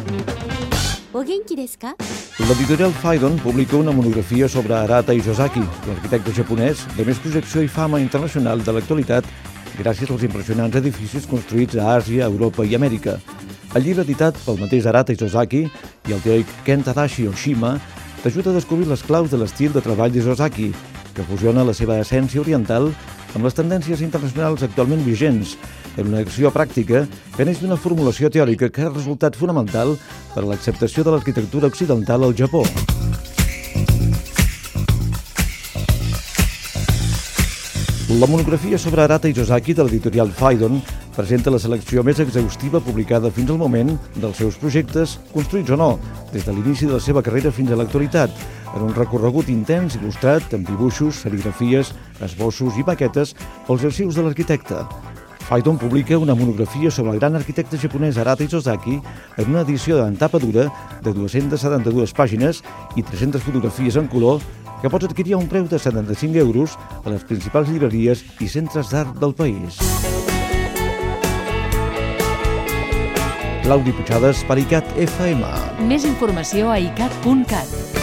お元気ですか? L'editorial Phaidon publica una monografia sobre Arata Isozaki, l'arquitecte japonès de més projecció i fama internacional de l'actualitat gràcies als impressionants edificis construïts a Àsia, Europa i Amèrica. El llibre editat pel mateix Arata Isozaki i el teòric Ken Tadashi Oshima t'ajuda a descobrir les claus de l'estil de treball d'Isozaki, que fusiona la seva essència oriental amb les tendències internacionals actualment vigents, en una acció pràctica que neix d'una formulació teòrica que ha resultat fonamental per a l'acceptació de l'arquitectura occidental al Japó. La monografia sobre Arata Isozaki de l'editorial Phaidon presenta la selecció més exhaustiva publicada fins al moment dels seus projectes, construïts o no, des de l'inici de la seva carrera fins a l'actualitat, en un recorregut intens il·lustrat amb dibuixos, serigrafies, esbossos i maquetes pels arxius de l'arquitecte. Phaidon publica una monografia sobre el gran arquitecte japonès Arata Isozaki en una edició en tapa dura de 272 pàgines i 300 fotografies en color que pots adquirir a un preu de 75 € a les principals llibreries i centres d'art del país. Claudi Puigades per ICAT FM. Més informació a icat.cat.